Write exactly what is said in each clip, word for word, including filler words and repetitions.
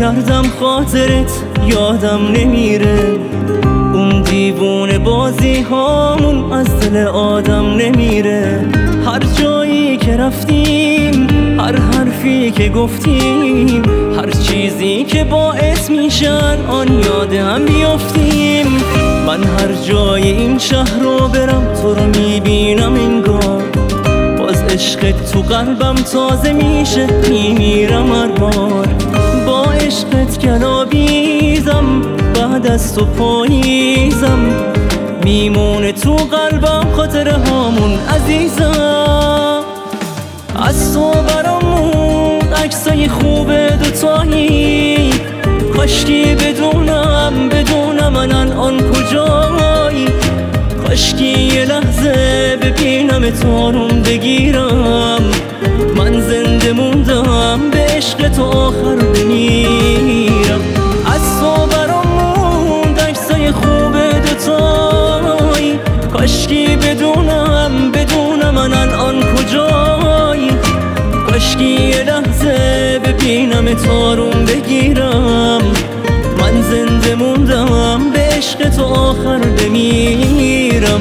کردم خاطرت یادم نمیره، اون دیوونه بازی هامون از دل آدم نمیره. هر جایی که رفتیم، هر حرفی که گفتیم، هر چیزی که باعث میشن آن یاد هم بیافتیم. من هر جای این شهر رو برم تو رو میبینم انگار باز عشقت تو قلبم تازه میشه، میمیرم هر بار. با عشقت گلابیزم، بعد از تو پاییزم، میمونه تو قلبم خاطره هامون عزیزم. از تو برامون عکسای خوب دوتایی، کاشکی بدونم بدونم من الان کجایی، کاشکی یه لحظه ببینم تارون بگیرم. من زنده موندم به عشق تو آخر بمیرم. از تو برامون عکسای خوب دوتایی، کاشکی بدونم بدونم من الان کجایی، کاشکی یه لحظه ببینم تارون بگیرم. من زنده موندم به عشق تو آخر بمیرم.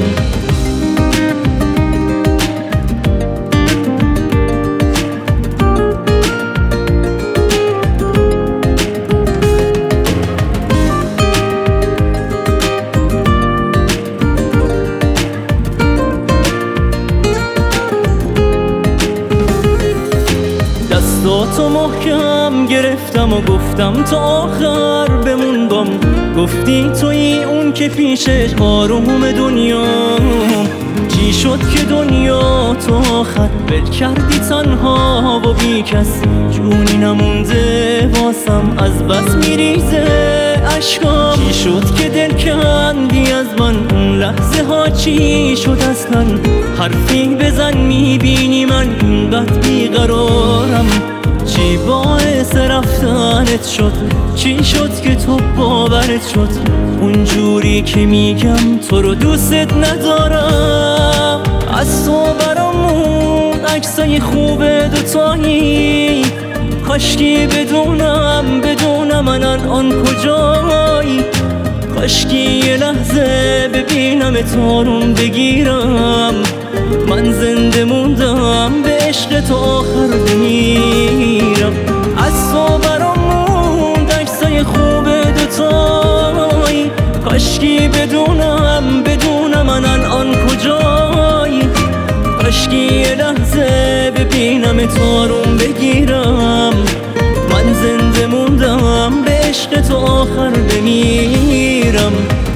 دستاتو محکم گرفتم و گفتم تا آخر بمون بام، گفتی توی اون که پیشش آروم دنیام. چی شد که دنیا تو آخر ول کردی تنها و بی کس، جونی نمونده واسم از بس میریزه عشقام. چی شد که دل کندی از من اون لحظه ها، چی شد اصلا حرفی بزن میبینی من اینقدر بیقرارم. چی باعث رفتنت شد، چی شد که تو باورت شد اونجوری که میگم تو رو دوست ندارم. از تو برامون عکسای خوب دوتایی، کاشکی بدونم بدونم من الان کجایی، کاشکی یه لحظه ببینم تارون بگیرم. من زنده موندم به عشق تو آخر بمیرم. از تو برامون عکسای خوب دوتایی، کاشکی بدونم بدونم من الان کجایی، کاشکی یه لحظه ببینم تارون بگیرم. من زنده موندم به عشق تو آخر بمیرم.